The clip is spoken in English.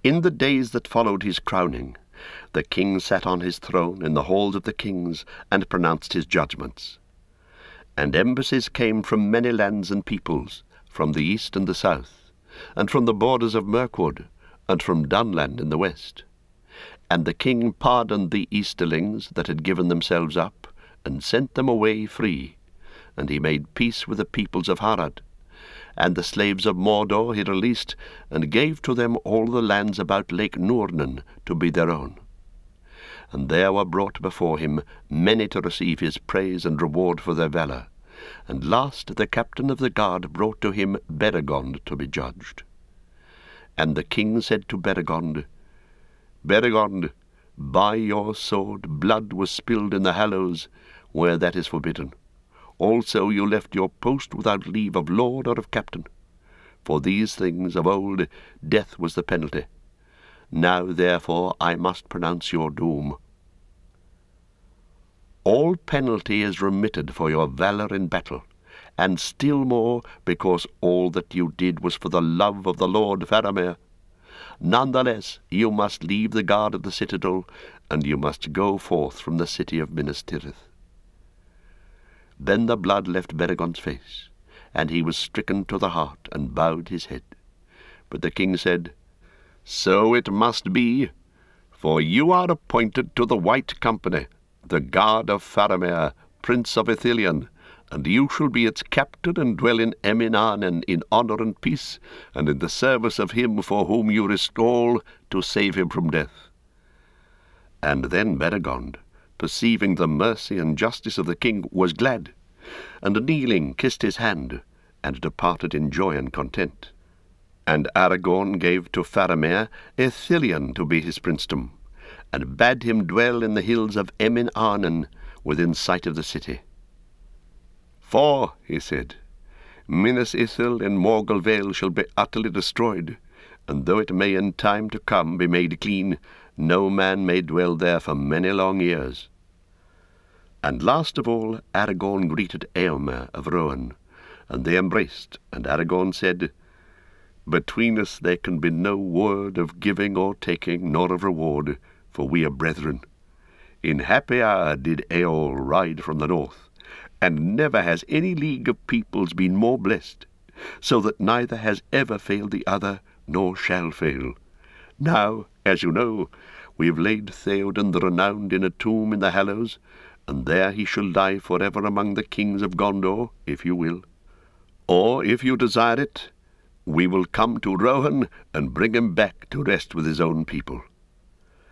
In the days that followed his crowning, the king sat on his throne in the halls of the kings and pronounced his judgments. And embassies came from many lands and peoples, from the east and the south, and from the borders of Mirkwood, and from Dunland in the west. And the king pardoned the Easterlings that had given themselves up, and sent them away free. And he made peace with the peoples of Harad. And the slaves of Mordor he released, and gave to them all the lands about Lake Nurnen to be their own. And there were brought before him many to receive his praise and reward for their valour. And last the captain of the guard brought to him Beregond to be judged. And the king said to Beregond, Beregond, by your sword blood was spilled in the hallows, where that is forbidden. Also you left your post without leave of lord or of captain. For these things of old death was the penalty. Now therefore I must pronounce your doom. All penalty is remitted for your valour in battle, and still more because all that you did was for the love of the Lord Faramir. Nonetheless you must leave the guard of the citadel, and you must go forth from the city of Minas Tirith. Then the blood left Beregond's face, and he was stricken to the heart, and bowed his head. But the king said, So it must be, for you are appointed to the White Company, the guard of Faramir, Prince of Ithilien, and you shall be its captain and dwell in Eminanen in honour and peace, and in the service of him for whom you risked all to save him from death. And then Beregond, perceiving the mercy and justice of the king, was glad, and kneeling kissed his hand, and departed in joy and content. And Aragorn gave to Faramir Ithilien to be his princedom, and bade him dwell in the hills of Eminanen, within sight of the city. For, he said, Minas Ithil in Morgul Vale shall be utterly destroyed, and though it may in time to come be made clean, no man may dwell there for many long years. And last of all Aragorn greeted Eomer of Rohan, and they embraced, and Aragorn said, Between us there can be no word of giving or taking, nor of reward, for we are brethren. In happy hour did Eorl ride from the north, and never has any league of peoples been more blessed, so that neither has ever failed the other, nor shall fail. Now, as you know, we have laid Theoden the Renowned in a tomb in the Hallows, and there he shall lie forever among the kings of Gondor, if you will. Or, if you desire it, we will come to Rohan and bring him back to rest with his own people.